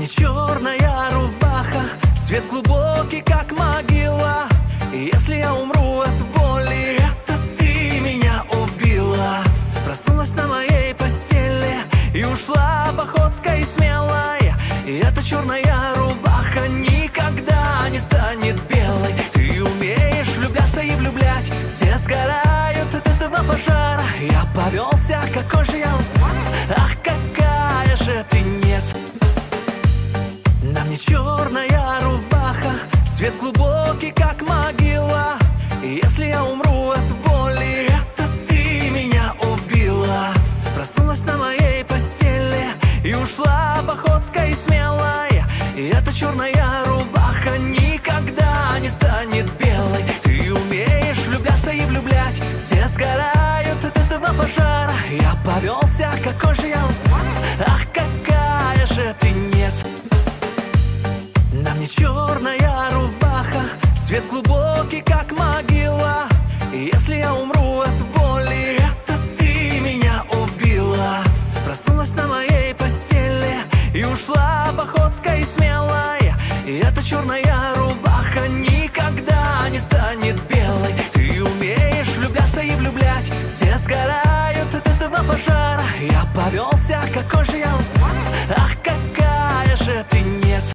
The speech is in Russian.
мне черная рубаха, цвет глубокий, как могила. И если я умру от боли, это ты меня убила. Проснулась на моей постели и ушла походкой смелой. И эта черная рубаха никогда не станет белой. Ты умеешь влюбляться и влюблять, все сгорают от этого пожара. Я повелся, какой же я, ах, какая же ты нет. На мне черная рубаха, цвет глубокий, как могила. И если я умру от боли, это ты меня убила. Проснулась на моей постели и ушла походкой смелой. И эта черная рубаха никогда не станет белой. Ты умеешь влюбляться и влюблять, все сгорают от этого пожара. Я повелся, какой же я, ах, какая же ты нет. На мне черная рубаха, цвет глубокий, как могила. И если я умру от боли, это ты меня убила. Проснулась на моей постели и ушла походкой смелой. И эта черная рубаха никогда не станет белой. Ты умеешь влюбляться и влюблять, все сгорают от этого пожара. Я повелся, какой же я,